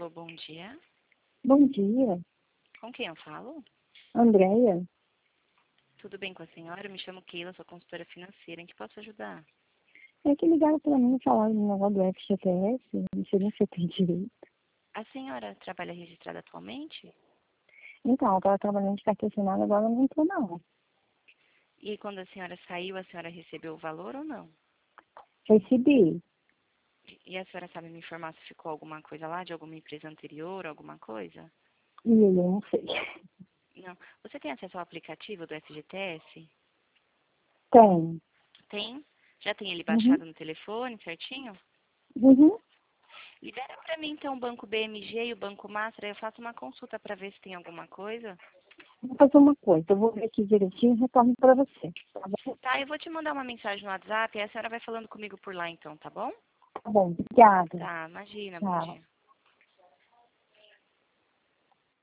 Alô, bom dia. Bom dia, Com quem eu falo? Andréia. Tudo bem com a senhora? Eu me chamo Keila, sou consultora financeira. Em que posso ajudar? É que ligaram para mim e falaram no negócio do FGTS, não sei nem se eu tenho direito. A senhora trabalha registrada atualmente? Então, eu estava trabalhando de carteira assinada, agora não estou não. E quando a senhora saiu, a senhora recebeu o valor ou não? Recebi. E a senhora sabe me informar se ficou alguma coisa lá, de alguma empresa anterior, alguma coisa? E eu não sei. Não. Você tem acesso ao aplicativo do FGTS? Tem. Tem? Já tem ele Uhum. baixado no telefone, certinho? Uhum. Libera para mim então o Banco BMG e o Banco Master, aí eu faço uma consulta para ver se tem alguma coisa. Vou fazer uma coisa, eu vou ver aqui direitinho e retorno para você. Tá bom? Tá, eu vou te mandar uma mensagem no WhatsApp e a senhora vai falando comigo por lá então, tá bom? Tá bom, obrigada. Tá, imagina, bom Tchau. dia.